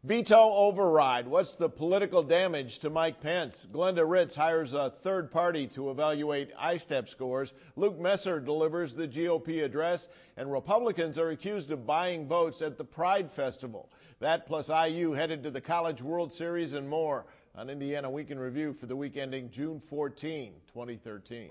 Veto override. What's the political damage to Mike Pence? Glenda Ritz hires a third party to evaluate ISTEP scores. Luke Messer delivers the GOP address. And Republicans are accused of buying votes at the Pride Festival. That plus IU headed to the College World Series and more on Indiana Week in Review for the week ending June 14, 2013.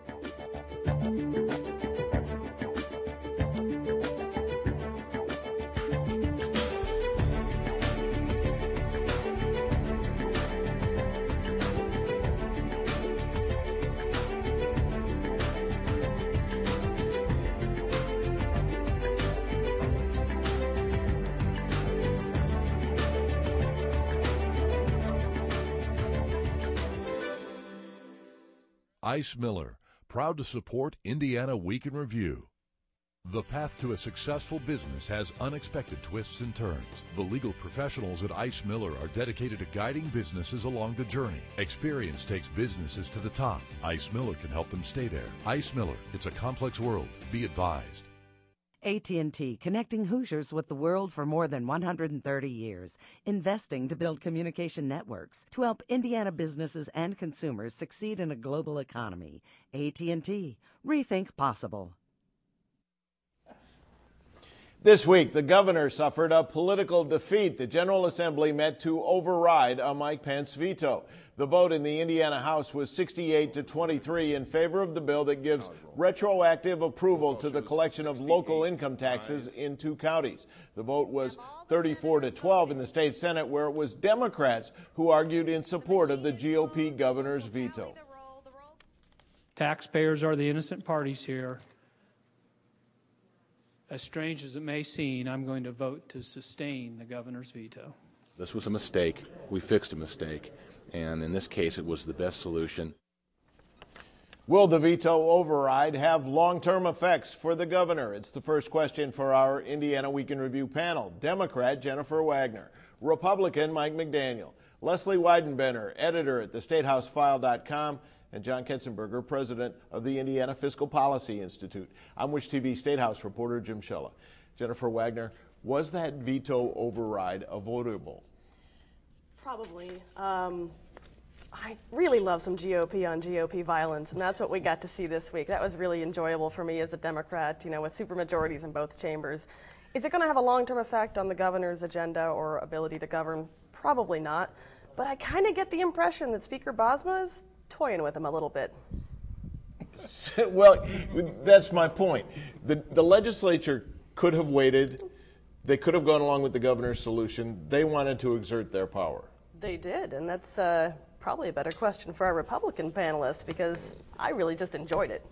Ice Miller, proud to support Indiana Week in Review. The path to a successful business has unexpected twists and turns. The legal professionals at Ice Miller are dedicated to guiding businesses along the journey. Experience takes businesses to the top. Ice Miller can help them stay there. Ice Miller, it's a complex world. Be advised. AT&T, connecting Hoosiers with the world for more than 130 years, investing to build communication networks to help Indiana businesses and consumers succeed in a global economy. AT&T, rethink possible. This week, the governor suffered a political defeat. The General Assembly met to override a Mike Pence veto. The vote in the Indiana House was 68-23 in favor of the bill that gives retroactive approval to the collection of local income taxes in 2 counties. The vote was 34-12 in the state Senate, where it was Democrats who argued in support of the GOP governor's veto. Taxpayers are the innocent parties here. As strange as it may seem, I'm going to vote to sustain the governor's veto. This was a mistake. We fixed a mistake. And in this case, it was the best solution. Will the veto override have long-term effects for the governor? It's the first question for our Indiana Week in Review panel. Democrat Jennifer Wagner, Republican Mike McDaniel, Leslie Weidenbender, editor at thestatehouseFile.com, and John Ketzenberger, president of the Indiana Fiscal Policy Institute. I'm Wish TV State House reporter Jim Shella. Jennifer Wagner, was that veto override avoidable? Probably. I really love some GOP on GOP violence, and that's what we got to see this week. That was really enjoyable for me as a Democrat, with supermajorities in both chambers. Is it going to have a long-term effect on the governor's agenda or ability to govern? Probably not. But I kind of get the impression that Speaker Bosma is toying with him a little bit. Well, that's my point. The legislature could have waited. They could have gone along with the governor's solution. They wanted to exert their power. They did, and that's probably a better question for our Republican panelists, because I really just enjoyed it.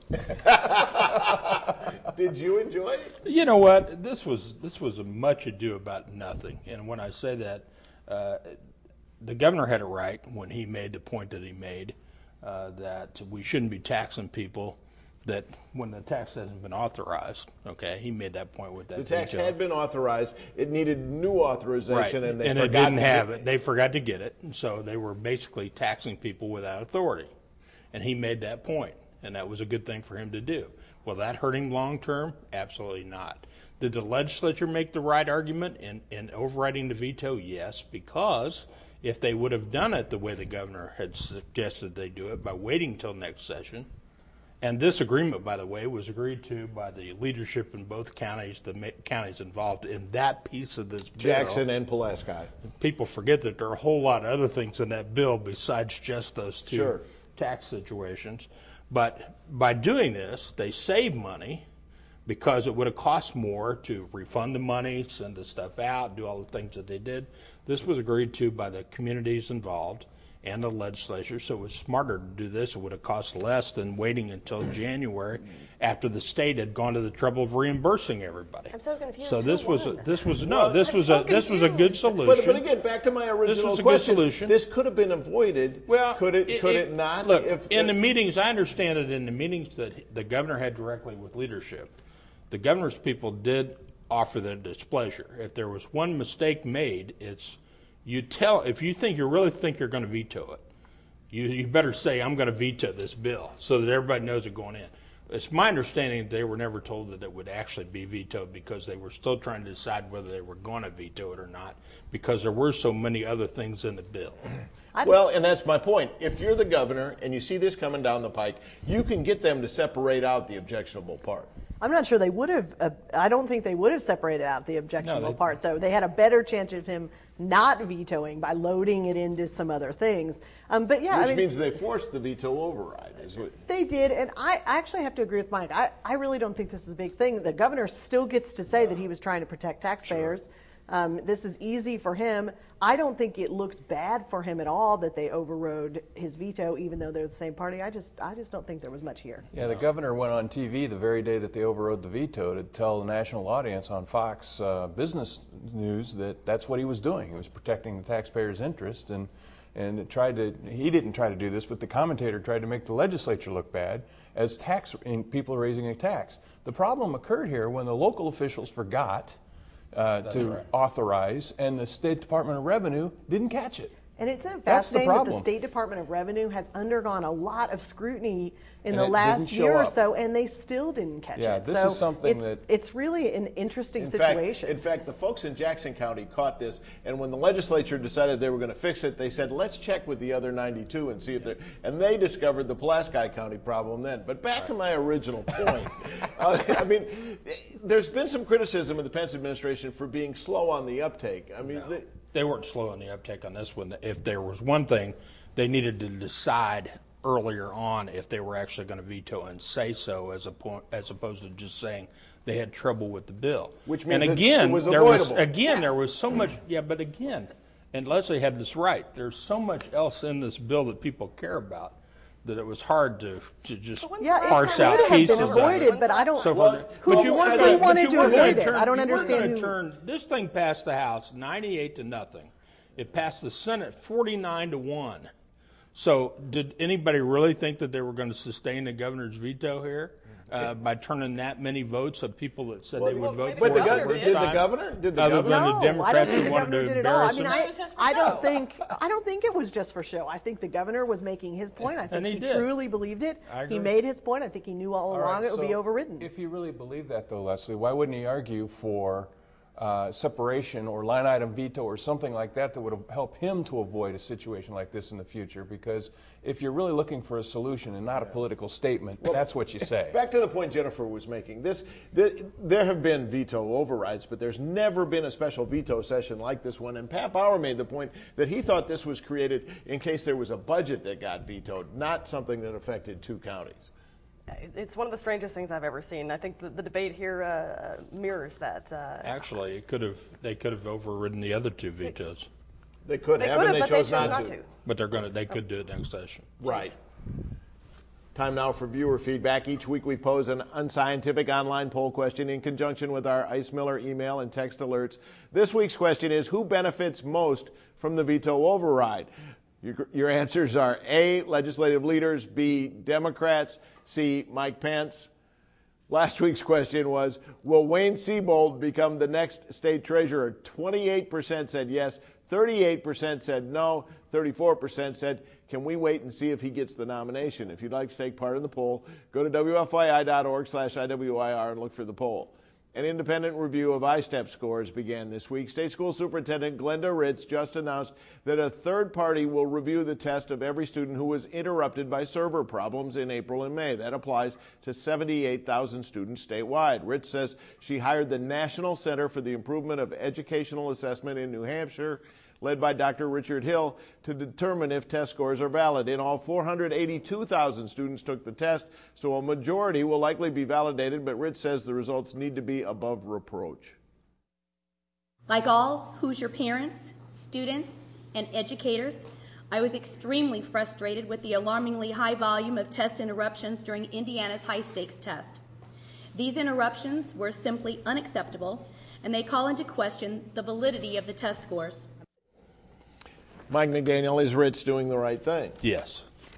Did you enjoy it? You know what? This was a much ado about nothing. And when I say that, the governor had it right when he made the point that he made, that we shouldn't be taxing people that when the tax hasn't been authorized. Okay, he made that point with that. The tax had been authorized. It needed new authorization, right. and they it didn't have it. They forgot to get it, and so they were basically taxing people without authority. And he made that point, and that was a good thing for him to do. Will that hurt him long term? Absolutely not. Did the legislature make the right argument in overriding the veto? Yes, because if they would have done it the way the governor had suggested they do it, by waiting until next session. And this agreement, by the way, was agreed to by the leadership in both counties, the counties involved in that piece of this bill. Jackson and Pulaski. People forget that there are a whole lot of other things in that bill besides just those two tax situations. But by doing this, they save money because it would have cost more to refund the money, send the stuff out, do all the things that they did. This was agreed to by the communities involved and the legislature, so it was smarter to do this. It would have cost less than waiting until January after the state had gone to the trouble of reimbursing everybody. I'm so confused. So this was a good solution. But again, back to my original question. This was a good solution. This could have been avoided. Well, could it not? Look, in the meetings, I understand it. In the meetings that the governor had directly with leadership, the governor's people did offer their displeasure. If there was one mistake made, it's if you really think you're going to veto it, you better say, I'm going to veto this bill, so that everybody knows it's going in. It's my understanding that they were never told that it would actually be vetoed because they were still trying to decide whether they were going to veto it or not because there were so many other things in the bill. Well, and that's my point. If you're the governor and you see this coming down the pike, you can get them to separate out the objectionable part. I'm not sure they would have. I don't think they would have separated out the objectionable part, though. They had a better chance of him not vetoing by loading it into some other things. But yeah, which means they forced the veto override. They did, and I actually have to agree with Mike. I really don't think this is a big thing. The governor still gets to say that he was trying to protect taxpayers. Sure. This is easy for him. I don't think it looks bad for him at all that they overrode his veto, even though they're the same party. I just don't think there was much here. Yeah, the governor went on TV the very day that they overrode the veto to tell the national audience on Fox Business News that that's what he was doing. He was protecting the taxpayers' interest, and he didn't try to do this, but the commentator tried to make the legislature look bad as people raising a tax. The problem occurred here when the local officials forgot to authorize, and the State Department of Revenue didn't catch it. And it's fascinating that the State Department of Revenue has undergone a lot of scrutiny in the last year or so, and they still didn't catch it. Yeah, this is something it's really an interesting situation. In fact, the folks in Jackson County caught this, and when the legislature decided they were going to fix it, they said, let's check with the other 92 and see if they're... And they discovered the Pulaski County problem then. But back to my original point. I mean, there's been some criticism of the Pence administration for being slow on the uptake. I mean... They weren't slow on the uptake on this one. If there was one thing, they needed to decide earlier on if they were actually going to veto and say so, as opposed to just saying they had trouble with the bill. Which means it was avoidable. There was so much. Yeah, but again, and Leslie had this right. There's so much else in this bill that people care about that it was hard to just parse out pieces of it. Avoided, but I don't. Who wanted to avoid it? I don't understand who. This thing passed the House 98-0. It passed the Senate 49-1. So did anybody really think that they were going to sustain the governor's veto here by turning that many votes of people that said they would vote for it? Did the governor? Other than the Democrats who wanted to embarrass him? I don't think it was just for show. I think the governor was making his point. I think he truly believed it. He made his point. I think he knew all along it would be overridden. If he really believed that, though, Leslie, why wouldn't he argue for separation or line item veto or something like that would help him to avoid a situation like this in the future? Because if you're really looking for a solution and not a political statement, that's what you say. Back to the point Jennifer was making. There have been veto overrides, but there's never been a special veto session like this one. And Pat Bauer made the point that he thought this was created in case there was a budget that got vetoed, not something that affected two counties. It's one of the strangest things I've ever seen. I think the debate here mirrors that. Actually, they could have overridden the other two vetoes. They could have, and they chose not to. But they could do it next session. Right. Time now for viewer feedback. Each week we pose an unscientific online poll question in conjunction with our Ice Miller email and text alerts. This week's question is, who benefits most from the veto override? Your answers are A, legislative leaders, B, Democrats, C, Mike Pence. Last week's question was, will Wayne Seibold become the next state treasurer? 28% said yes, 38% said no, 34% said, can we wait and see if he gets the nomination? If you'd like to take part in the poll, go to WFYI.org/IWIR and look for the poll. An independent review of ISTEP scores began this week. State School Superintendent Glenda Ritz just announced that a third party will review the test of every student who was interrupted by server problems in April and May. That applies to 78,000 students statewide. Ritz says she hired the National Center for the Improvement of Educational Assessment in New Hampshire, led by Dr. Richard Hill, to determine if test scores are valid. In all, 482,000 students took the test, so a majority will likely be validated, but Ritz says the results need to be above reproach. Like all Hoosier parents, students, and educators, I was extremely frustrated with the alarmingly high volume of test interruptions during Indiana's high-stakes test. These interruptions were simply unacceptable, and they call into question the validity of the test scores. Mike McDaniel, is Ritz doing the right thing? Yes.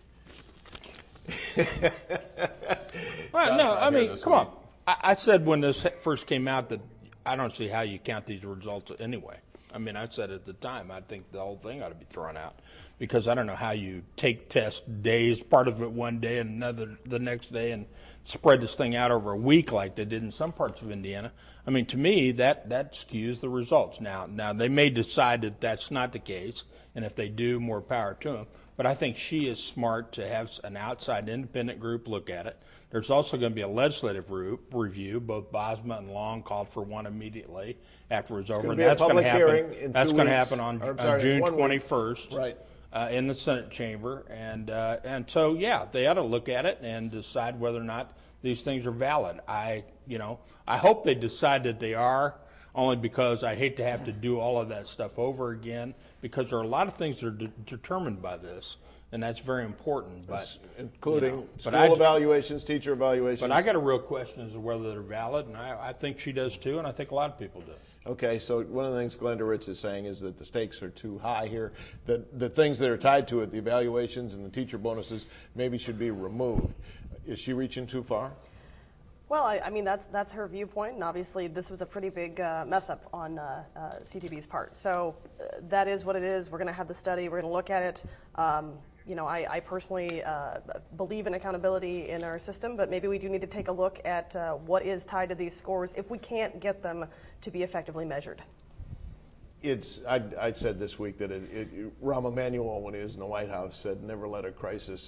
Well, no, I mean, come on. I said when this first came out that I don't see how you count these results anyway. I mean, I said at the time, I think the whole thing ought to be thrown out, because I don't know how you take test days, part of it one day and another the next day, and spread this thing out over a week like they did in some parts of Indiana. I mean, to me, that skews the results. Now they may decide that that's not the case, and if they do, more power to them. But I think she is smart to have an outside independent group look at it. There's also going to be a legislative review. Both Bosma and Long called for one immediately after it was over, and that's going to happen. That's going to happen on June 21st, right, in the Senate chamber. And so yeah, they ought to look at it and decide whether or not these things are valid. I hope they decide that they are, only because I hate to have to do all of that stuff over again, because there are a lot of things that are determined by this, and that's very important. But including school evaluations, teacher evaluations. But I got a real question as to whether they're valid, and I think she does too, and I think a lot of people do. Okay, so one of the things Glenda Ritz is saying is that the stakes are too high here. The things that are tied to it, the evaluations and the teacher bonuses, maybe should be removed. Is she reaching too far? Well, I mean, that's her viewpoint, and obviously this was a pretty big mess up on CTV's part. So that is what it is. We're going to have the study. We're going to look at it. I personally believe in accountability in our system, but maybe we do need to take a look at what is tied to these scores if we can't get them to be effectively measured. I said this week that Rahm Emanuel, when he was in the White House, said never let a crisis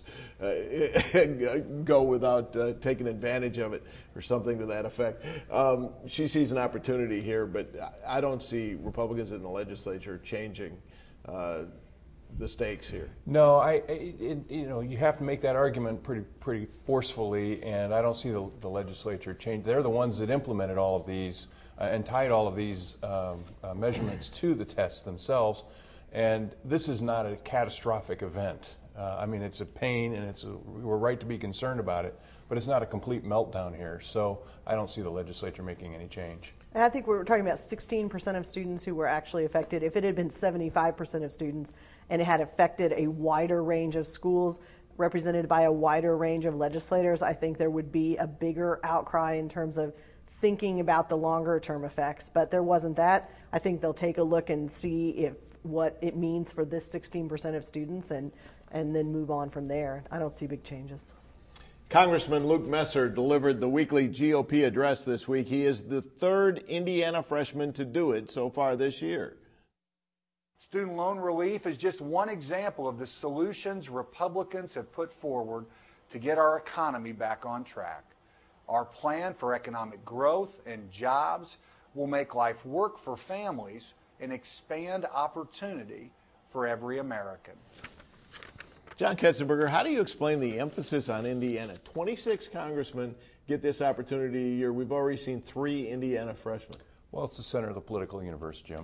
go without taking advantage of it, or something to that effect. She sees an opportunity here, but I don't see Republicans in the legislature changing the stakes here. No, you have to make that argument pretty forcefully, and I don't see the legislature change. They're the ones that implemented all of these and tied all of these measurements to the tests themselves. And this is not a catastrophic event. I mean, it's a pain, and we're right to be concerned about it, but it's not a complete meltdown here. So I don't see the legislature making any change. And I think we were talking about 16% of students who were actually affected. If it had been 75% of students and it had affected a wider range of schools represented by a wider range of legislators, I think there would be a bigger outcry in terms of thinking about the longer term effects. But there wasn't that. I think they'll take a look and see what it means for this 16% of students and then move on from there. I don't see big changes. Congressman Luke Messer delivered the weekly GOP address this week. He is the third Indiana freshman to do it so far this year. Student loan relief is just one example of the solutions Republicans have put forward to get our economy back on track. Our plan for economic growth and jobs will make life work for families and expand opportunity for every American. John Ketzenberger, how do you explain the emphasis on Indiana? 26 congressmen get this opportunity a year. We've already seen 3 Indiana freshmen. Well, it's the center of the political universe, Jim.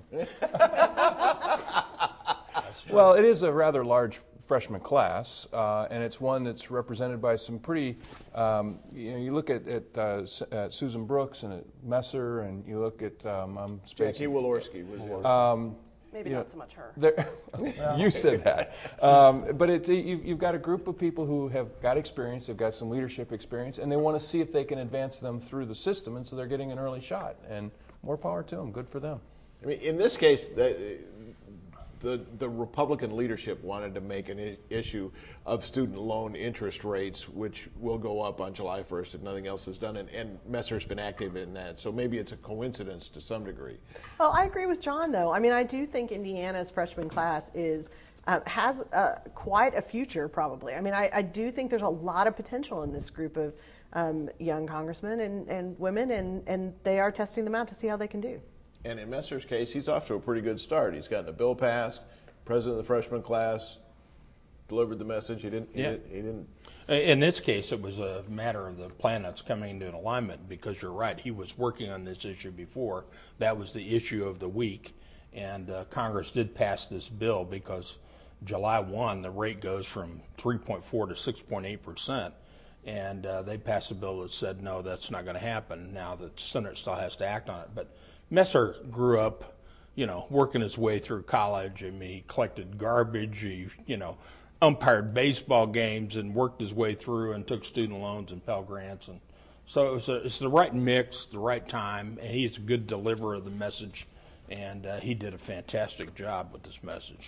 Well, it is a rather large freshman class, and it's one that's represented by some pretty, you look at Susan Brooks and at Messer, and you look at Jackie Walorski was there. Maybe not so much her. You said that. But you've got a group of people who have got experience, they've got some leadership experience, and they want to see if they can advance them through the system, and so they're getting an early shot. And more power to them. Good for them. I mean, in this case, the Republican leadership wanted to make an issue of student loan interest rates, which will go up on July 1st if nothing else is done, and Messer's been active in that. So maybe it's a coincidence to some degree. Well, I agree with John, though. I mean, I do think Indiana's freshman class has quite a future, probably. I mean, I do think there's a lot of potential in this group of young congressmen and women, and they are testing them out to see how they can do. And in Messer's case, he's off to a pretty good start. He's gotten a bill passed, president of the freshman class, delivered the message. He didn't. In this case, it was a matter of the plan that's coming into an alignment, because you're right. He was working on this issue before. That was the issue of the week. And Congress did pass this bill because July 1, the rate goes from 3.4 to 6.8%. And they passed a bill that said, no, that's not going to happen. Now the Senate still has to act on it. But Messer grew up, working his way through college. I mean, he collected garbage. He, umpired baseball games and worked his way through and took student loans and Pell Grants. And so it's the right mix, the right time, and he's a good deliverer of the message And he did a fantastic job with this message.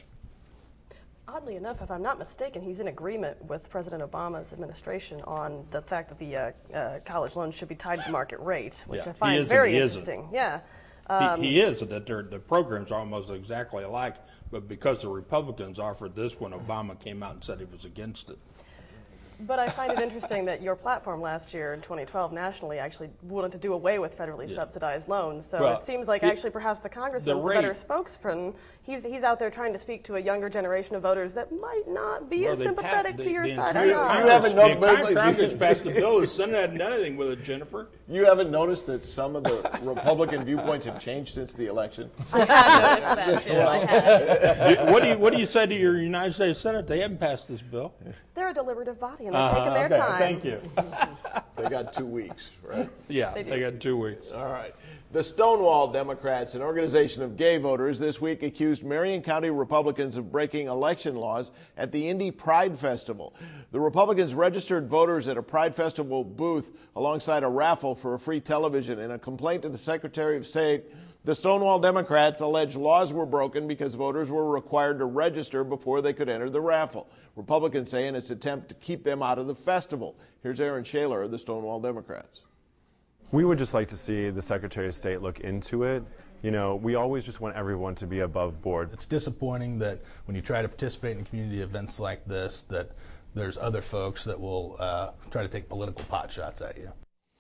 Oddly enough, if I'm not mistaken, he's in agreement with President Obama's administration on the fact that the college loans should be tied to the market rate, which I find very interesting. Yeah. He is, that the program's almost exactly alike, but because the Republicans offered this one, Obama came out and said he was against it. But I find it interesting that your platform last year in 2012 nationally actually wanted to do away with federally subsidized loans. So it seems like actually perhaps the congressman's a better spokesperson. He's out there trying to speak to a younger generation of voters that might not be as sympathetic to your side. You haven't noticed. The Congress passed the bill. The Senate hadn't done anything with it, Jennifer. You haven't noticed that some of the Republican viewpoints have changed since the election? I have noticed that, Jim. I have. What do you say to your United States Senate? They haven't passed this bill. They're a deliberative body, and they're taking their time. Thank you. They got 2 weeks, right? Yeah, they got 2 weeks. All right. The Stonewall Democrats, an organization of gay voters, this week accused Marion County Republicans of breaking election laws at the Indy Pride Festival. The Republicans registered voters at a Pride Festival booth alongside a raffle for a free television. In a complaint to the Secretary of State, the Stonewall Democrats allege laws were broken because voters were required to register before they could enter the raffle. Republicans say in its attempt to keep them out of the festival. Here's Aaron Shaler of the Stonewall Democrats. We would just like to see the Secretary of State look into it. You know, we always just want everyone to be above board. It's disappointing that when you try to participate in community events like this, that there's other folks that will try to take political pot shots at you.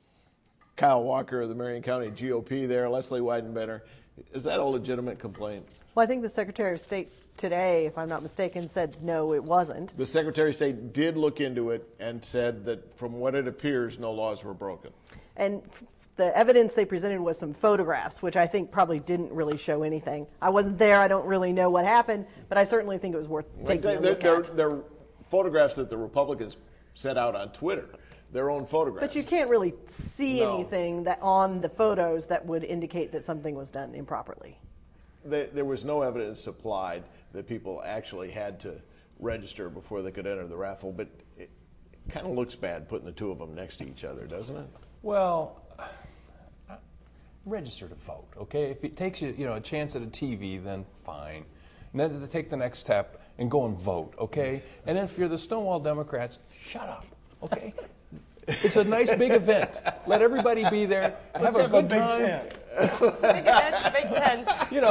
Kyle Walker of the Marion County GOP there, Leslie Weidenbender. Is that a legitimate complaint? Well, I think the Secretary of State today, if I'm not mistaken, said no, it wasn't. The Secretary of State did look into it and said that from what it appears, no laws were broken. And the evidence they presented was some photographs, which I think probably didn't really show anything. I wasn't there. I don't really know what happened, but I certainly think it was worth taking a look at. They're photographs that the Republicans set out on Twitter, their own photographs. But you can't really see anything that on the photos that would indicate that something was done improperly. There was no evidence supplied that people actually had to register before they could enter the raffle, but it kind of looks bad putting the two of them next to each other, doesn't it? Well, register to vote, okay? If it takes you, a chance at a TV, then fine. And then to take the next step and go and vote, okay? And if you're the Stonewall Democrats, shut up, okay? It's a nice big event. Let everybody be there. Have a good time. Big tent.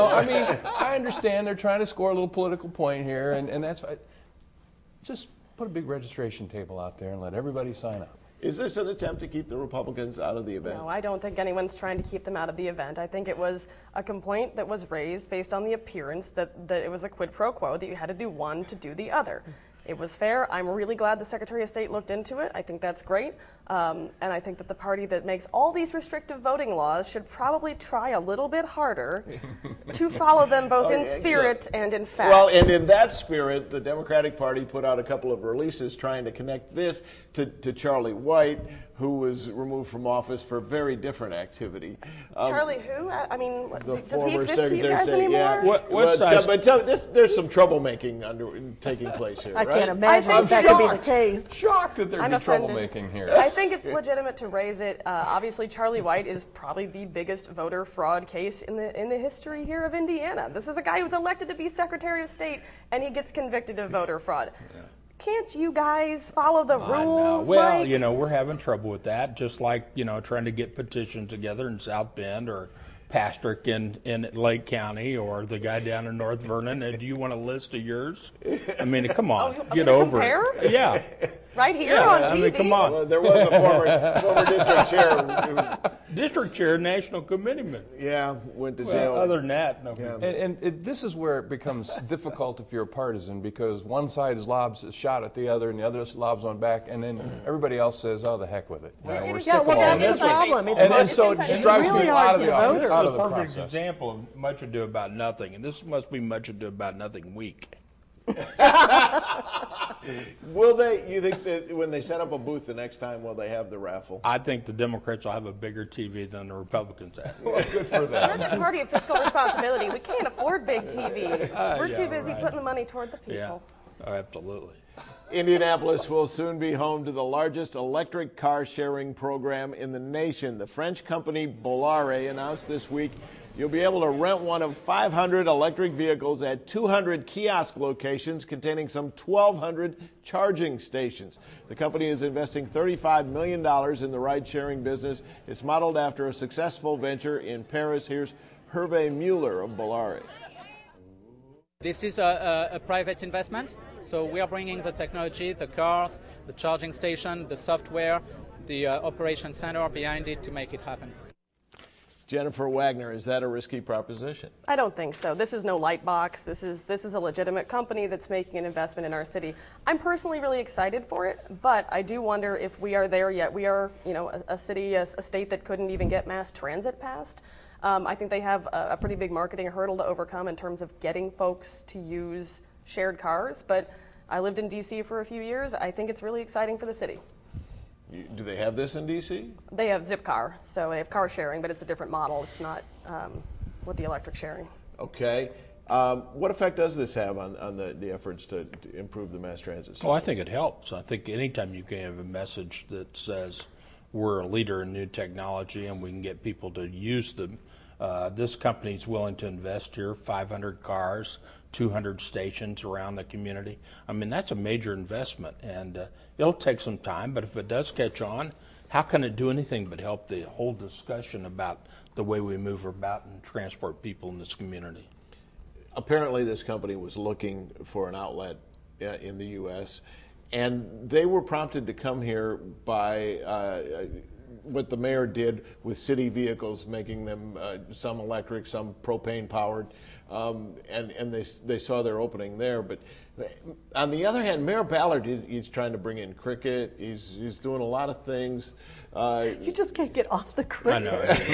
I understand they're trying to score a little political point here, and that's fine. Just put a big registration table out there and let everybody sign up. Is this an attempt to keep the Republicans out of the event? No, I don't think anyone's trying to keep them out of the event. I think it was a complaint that was raised based on the appearance that it was a quid pro quo, that you had to do one to do the other. It was fair. I'm really glad the Secretary of State looked into it. I think that's great. And I think that the party that makes all these restrictive voting laws should probably try a little bit harder to follow them both in spirit and in fact. Well, and in that spirit, the Democratic Party put out a couple of releases trying to connect this to Charlie White, who was removed from office for very different activity. Charlie who? I mean, does he exist to you guys anymore? There's some troublemaking taking place here, right? I can't imagine that could be the case. Shocked that there'd be troublemaking here. I think it's legitimate to raise it. Obviously, Charlie White is probably the biggest voter fraud case in the history here of Indiana. This is a guy who was elected to be Secretary of State, and he gets convicted of voter fraud. Yeah. Can't you guys follow the rules? Well, Mike? We're having trouble with that, just like, trying to get petitions together in South Bend or Pastrick in Lake County or the guy down in North Vernon. Do you want a list of yours? I mean, come on, get over it. Yeah. Right here on TV. I mean, come on. Well, there was a former district chair. District chair, national committeeman. Yeah, went to jail. Other than that, no. Yeah. And this is where it becomes difficult if you're a partisan, because one side lobs a shot at the other and the other lobs one back, and then everybody else says, "Oh, the heck with it." We're sick of all that's the problem. And so it just drives people out of the process. This is a perfect example of much ado about nothing, and this must be much ado about nothing week. You think that when they set up a booth the next time, will they have the raffle? I think the Democrats will have a bigger TV than the Republicans have. Well, good for them. We're the party of fiscal responsibility. We can't afford big TVs. We're too busy putting the money toward the people. Yeah. Oh, absolutely. Indianapolis will soon be home to the largest electric car sharing program in the nation. The French company Bolloré announced this week you'll be able to rent one of 500 electric vehicles at 200 kiosk locations containing some 1,200 charging stations. The company is investing $35 million in the ride-sharing business. It's modeled after a successful venture in Paris. Here's Hervé Muller of Bolloré. This is a private investment, so we are bringing the technology, the cars, the charging station, the software, the operation center behind it to make it happen. Jennifer Wagner, is that a risky proposition? I don't think so. This is no light box. This is a legitimate company that's making an investment in our city. I'm personally really excited for it, but I do wonder if we are there yet. We are, a city, a state that couldn't even get mass transit passed. I think they have a pretty big marketing hurdle to overcome in terms of getting folks to use shared cars. But I lived in D.C. for a few years. I think it's really exciting for the city. Do they have this in D.C.? They have Zipcar, so they have car sharing, but it's a different model. It's not with the electric sharing. Okay. What effect does this have on the efforts to improve the mass transit system? Well, I think it helps. I think anytime you can have a message that says we're a leader in new technology and we can get people to use them, this company's willing to invest here, 500 cars, 200 stations around the community. I mean, that's a major investment, and it'll take some time, but if it does catch on, how can it do anything but help the whole discussion about the way we move about and transport people in this community? Apparently, this company was looking for an outlet in the U.S., and they were prompted to come here by what the mayor did with city vehicles, making them some electric, some propane-powered, and they saw their opening there. But on the other hand, Mayor Ballard, he's trying to bring in cricket. He's doing a lot of things. You just can't get off the cricket.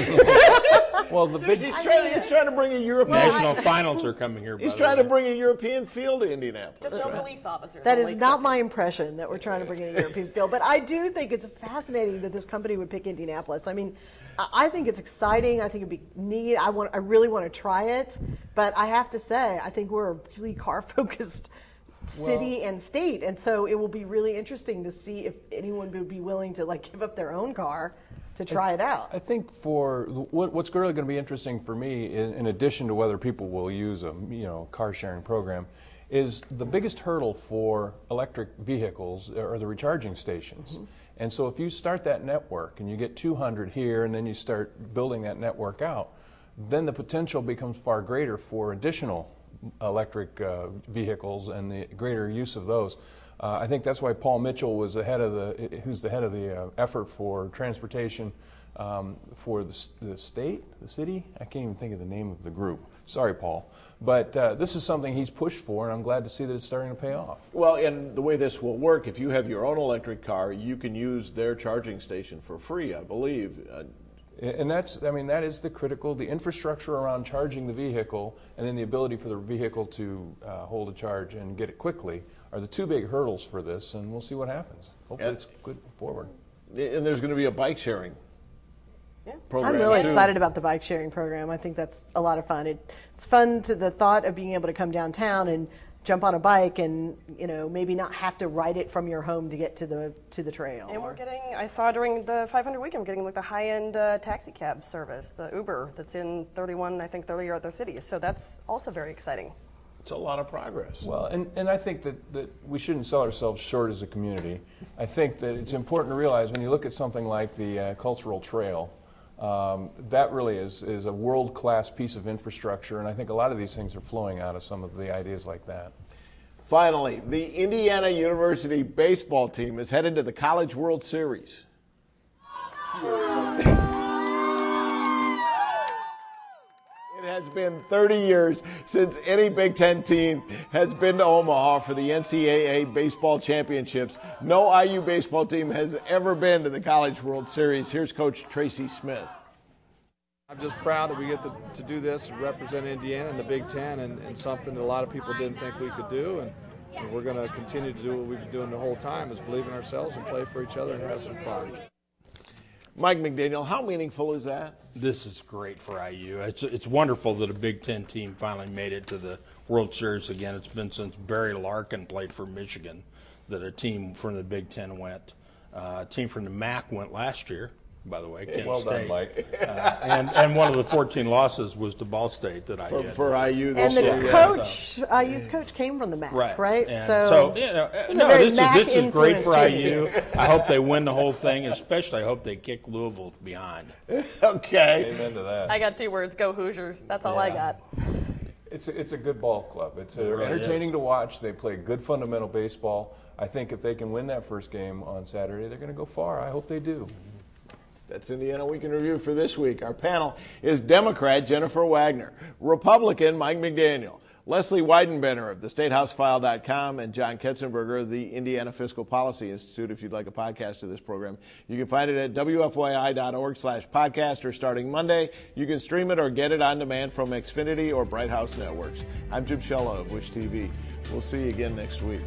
I know. Well, he's trying to bring a European. National finals are coming here. He's trying to bring a European feel to Indianapolis. Just no police officers. That is not my impression that we're trying to bring in a European feel. But I do think it's fascinating that this company would pick Indianapolis. I mean, I think it's exciting. I think it'd be neat. I really want to try it. But I have to say, I think we're a really car-focused city and state, and so it will be really interesting to see if anyone would be willing to give up their own car to try it out. I think for what's really going to be interesting for me, in addition to whether people will use a car sharing program, is the biggest hurdle for electric vehicles are the recharging stations. Mm-hmm. And so if you start that network and you get 200 here and then you start building that network out, then the potential becomes far greater for additional electric vehicles and the greater use of those. I think that's why Paul Mitchell was who's the head of the effort for transportation for the city. I can't even think of the name of the group. Sorry, Paul. But this is something he's pushed for, and I'm glad to see that it's starting to pay off. Well, and the way this will work, if you have your own electric car, you can use their charging station for free, I believe. And that is the infrastructure around charging the vehicle and then the ability for the vehicle to hold a charge and get it quickly are the two big hurdles for this, and we'll see what happens. Hopefully it's good forward. And there's going to be a bike sharing program. I'm really excited about the bike sharing program. I think that's a lot of fun. It's fun to the thought of being able to come downtown and jump on a bike and maybe not have to ride it from your home to get to the trail. And I saw during the 500 weekend, we're getting the high-end taxi cab service, the Uber, that's in 30 other cities. So that's also very exciting. It's a lot of progress. Well, and I think that we shouldn't sell ourselves short as a community. I think that it's important to realize when you look at something like the Cultural Trail, that really is a world-class piece of infrastructure, and I think a lot of these things are flowing out of some of the ideas like that. Finally, the Indiana University baseball team is headed to the College World Series. It has been 30 years since any Big Ten team has been to Omaha for the NCAA baseball championships. No IU baseball team has ever been to the College World Series. Here's Coach Tracy Smith. I'm just proud that we get to do this and represent Indiana in the Big Ten and something that a lot of people didn't think we could do. And we're going to continue to do what we've been doing the whole time, is believe in ourselves and play for each other and have some fun. Mike McDaniel, how meaningful is that? This is great for IU. It's wonderful that a Big Ten team finally made it to the World Series again. It's been since Barry Larkin played for Michigan that a team from the Big Ten went. A team from the MAC went last year, by the way, Kent well State. done, Mike. And one of the 14 losses was to Ball State that I did. For IU and this the year. coach, IU's coach came from the MAC, right? And so this is great for IU. I hope they win the whole thing, especially I hope they kick Louisville behind. Okay. Amen to that. I got 2 words, go Hoosiers. That's all I got. It's a good ball club. It's entertaining to watch. They play good fundamental baseball. I think if they can win that first game on Saturday, they're going to go far. I hope they do. That's Indiana Week in Review for this week. Our panel is Democrat Jennifer Wagner, Republican Mike McDaniel, Leslie Weidenbender of theStateHouseFile.com, and John Ketzenberger of the Indiana Fiscal Policy Institute. If you'd like a podcast of this program, you can find it at WFYI.org/podcast, or starting Monday, you can stream it or get it on demand from Xfinity or Bright House Networks. I'm Jim Shella of Wish TV. We'll see you again next week.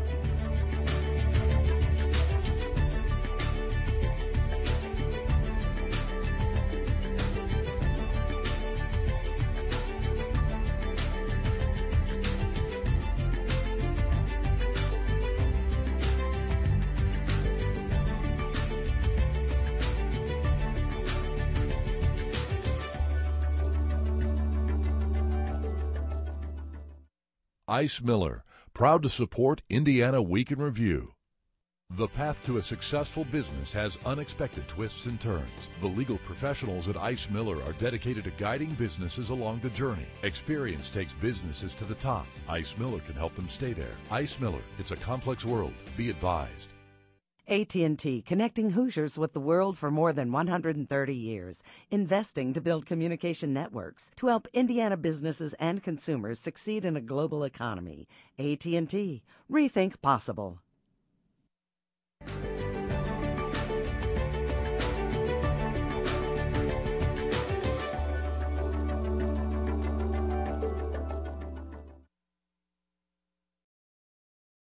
Ice Miller, proud to support Indiana Week in Review. The path to a successful business has unexpected twists and turns. The legal professionals at Ice Miller are dedicated to guiding businesses along the journey. Experience takes businesses to the top. Ice Miller can help them stay there. Ice Miller, it's a complex world. Be advised. AT&T, connecting Hoosiers with the world for more than 130 years, investing to build communication networks to help Indiana businesses and consumers succeed in a global economy. AT&T, rethink possible.